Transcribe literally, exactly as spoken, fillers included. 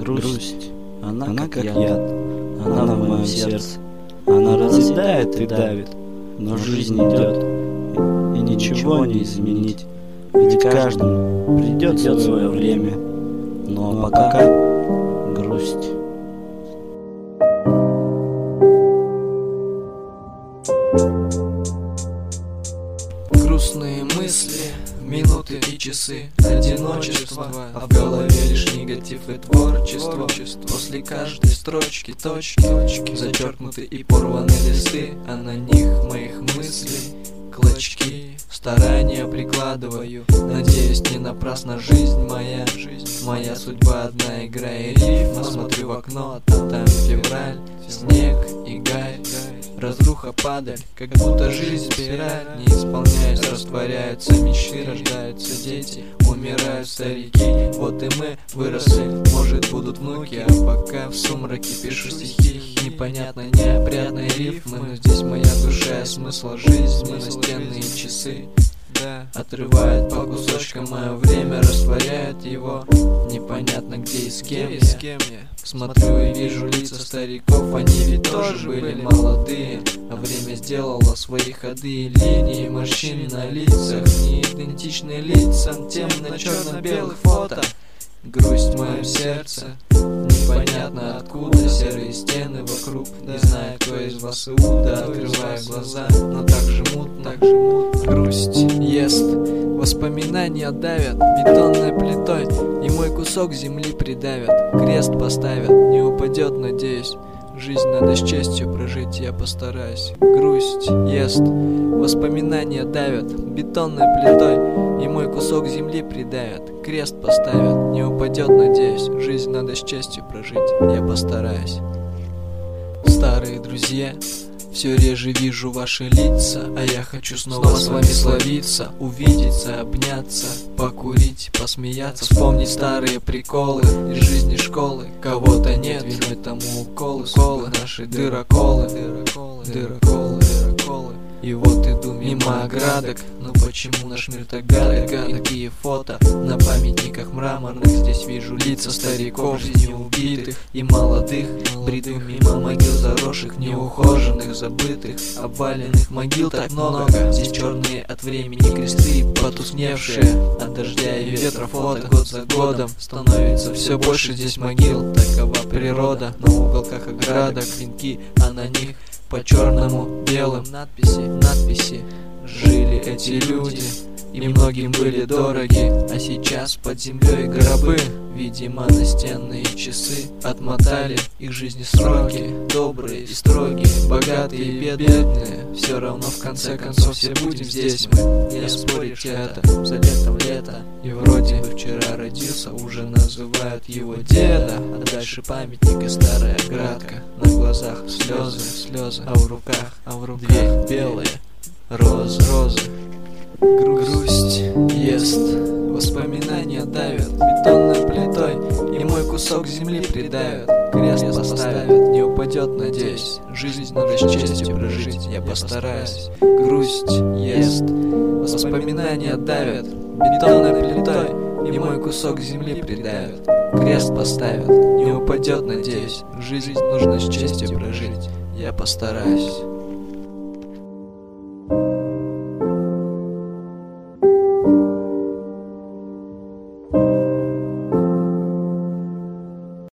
Грусть, она, она как яд, она в моем сердце. Она разъедает и давит, но жизнь идет, и ничего не изменить. Ведь каждому придет свое время, но пока грусть. Грустные мысли, минуты и часы одиночества, а в голове лишь негатив и творчество. После каждой строчки точки, зачеркнуты и порваны листы, а на них моих мыслей клочки. Старания прикладываю, надеюсь, не напрасно жизнь моя. Моя судьба одна игра и рифма. Смотрю в окно, там февраль, снег и гарь. Разруха падаль, как будто жизнь спираль. Не исполняясь, растворяются мечты, рождаются дети, умирают старики. Вот и мы выросли, может будут внуки, а пока в сумраке пишу стихи. Непонятно, неопрятные рифмы, но здесь моя душа и смысл жизни. Настенные часы отрывает по кусочкам мое время, растворяет его. Непонятно где и с кем я. Смотрю и вижу лица стариков, они ведь тоже были молодые, а время сделало свои ходы и линии морщин на лицах, не идентичны лицам тем на черно-белых фото. Грусть в моем сердце, непонятно откуда, серые стены вокруг. Не знаю, кто из вас Иуда, открывая глаза, но так же мутно, так же мутно. Грусть ест, воспоминания давят бетонной плитой, и мой кусок земли придавят. Крест поставят, не упадет, надеюсь. Жизнь надо с честью прожить, я постараюсь. Грусть ест, воспоминания давят бетонной плитой, и мой кусок земли придавят. Крест поставят, не упадет, надеюсь. Жизнь надо с честью прожить, я постараюсь. Старые друзья, все реже вижу ваши лица, а я хочу снова, снова с вами словиться, увидеться, обняться, покурить, посмеяться, вспомнить старые приколы из жизни школы. Кого-то нет, виной тому уколы, уколы, наши дыроколы, дыроколы, дыроколы, дыроколы. И вот иду мимо оградок, ну почему наш мир так гадок? Какие фото на памятниках мраморных, здесь вижу лица стариков, жизнью убитых и молодых. Бреду мимо могил заросших, неухоженных, забытых, обваленных могил так много. Здесь черные от времени кресты, потускневшие от дождя и ветра фото. Год за годом становится все больше здесь могил, такова природа. На уголках оградок венки, а на них по черному белым надписи, надписи. Жили эти люди, и многим были дороги, а сейчас под землей гробы. Видимо, настенные часы отмотали их жизни сроки. Добрые и строгие, богатые и бедные, все равно в конце концов все будем здесь мы. Не споришь это, за летом лето, и вроде бы вчера родился, уже называют его деда. А дальше памятник и старая оградка, на глазах слезы, слезы, а в руках, а в руках две белые розы, розы. Грусть ест, воспоминания давят бетонной плитой, и мой кусок земли придавят. Крест поставят, не упадет, надеюсь. Жизнь надо с честью прожить, я постараюсь. Грусть ест, воспоминания давят бетонной плитой, и мой кусок земли придавят. Крест поставят, не упадет, надеюсь. Жизнь нужно с честью прожить, я постараюсь.